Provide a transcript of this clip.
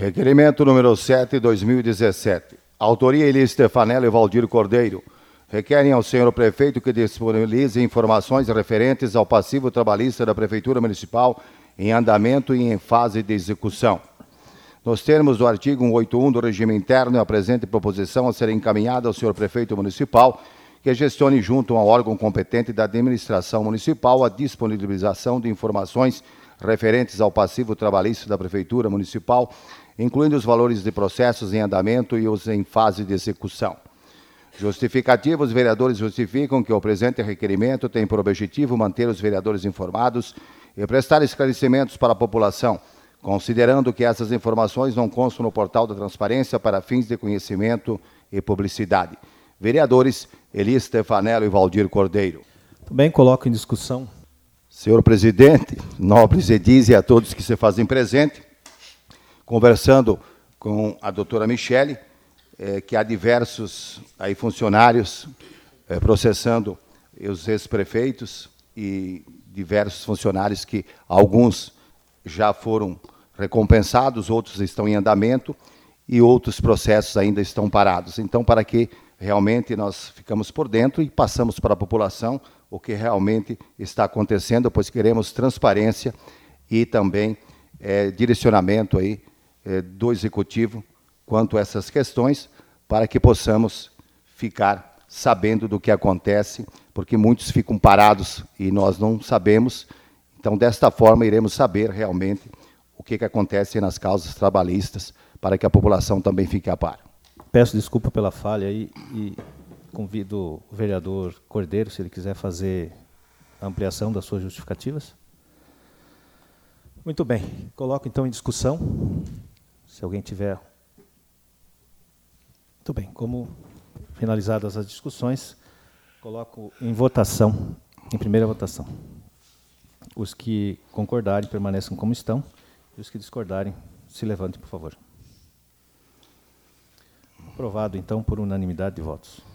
Requerimento número 7, 2017. Autoria Eli Stefanello e Valdir Cordeiro. Requerem ao senhor prefeito que disponibilize informações referentes ao passivo trabalhista da Prefeitura Municipal em andamento e em fase de execução. Nos termos do artigo 181 do regime interno, a presente proposição a ser encaminhada ao senhor prefeito municipal, que gestione junto ao órgão competente da administração municipal a disponibilização de informações referentes ao passivo trabalhista da Prefeitura Municipal, incluindo os valores de processos em andamento e os em fase de execução. Justificativa: os vereadores justificam que o presente requerimento tem por objetivo manter os vereadores informados e prestar esclarecimentos para a população, considerando que essas informações não constam no portal da transparência para fins de conhecimento e publicidade. Vereadores Eli Stefanello e Valdir Cordeiro. Também coloco em discussão. Senhor presidente, nobres edis e a todos que se fazem presente, conversando com a doutora Michele, que há diversos aí funcionários processando os ex-prefeitos e diversos funcionários que alguns já foram recompensados, outros estão em andamento e outros processos ainda estão parados. Então, para que realmente nós ficamos por dentro e passamos para a população o que realmente está acontecendo, pois queremos transparência e também direcionamento aí, do Executivo quanto a essas questões, para que possamos ficar sabendo do que acontece, porque muitos ficam parados e nós não sabemos. Então, desta forma, iremos saber realmente o que acontece nas causas trabalhistas, para que a população também fique a par. Peço desculpa pela falha e convido o vereador Cordeiro, se ele quiser fazer a ampliação das suas justificativas. Muito bem. Coloco, então, em discussão. Se alguém tiver... Muito bem. Como finalizadas as discussões, coloco em votação, em primeira votação. Os que concordarem permaneçam como estão, e os que discordarem se levantem, por favor. Aprovado, então, por unanimidade de votos.